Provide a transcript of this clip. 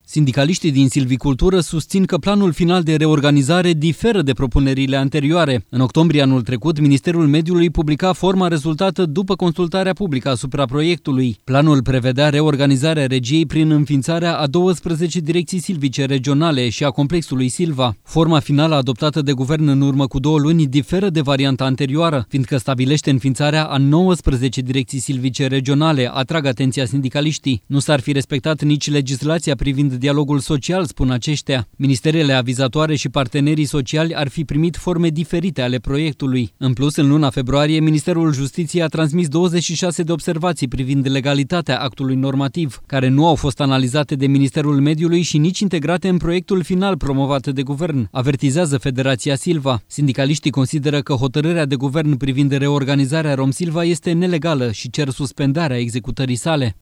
Sindicaliștii din silvicultură susțin că planul final de reorganizare diferă de propunerile anterioare. În octombrie anul trecut, Ministerul Mediului publica forma rezultată după consultarea publică asupra proiectului. Planul prevedea reorganizarea regiei prin înființarea a 12 direcții silvice regionale și a complexului Silva. Forma finală adoptată de guvern în urmă cu 2 luni diferă de varianta anterioară, fiindcă stabilește înființarea a 19 direcții silvice regionale, atrag atenția sindicaliștii. Nu s-ar fi respectat nici legislația privind dialogul social, spun aceștia. Ministerele avizatoare și partenerii sociali ar fi primit forme diferite ale proiectului. În plus, în luna februarie, Ministerul Justiției a transmis 26 de observații privind legalitatea actului normativ, care nu au fost analizate de Ministerul Mediului și nici integrate în proiectul final promovat de guvern, avertizează Federația Silva. Sindicaliștii consideră că hotărârea de guvern privind reorganizarea Romsilva este nelegală și cer suspendarea executării sale.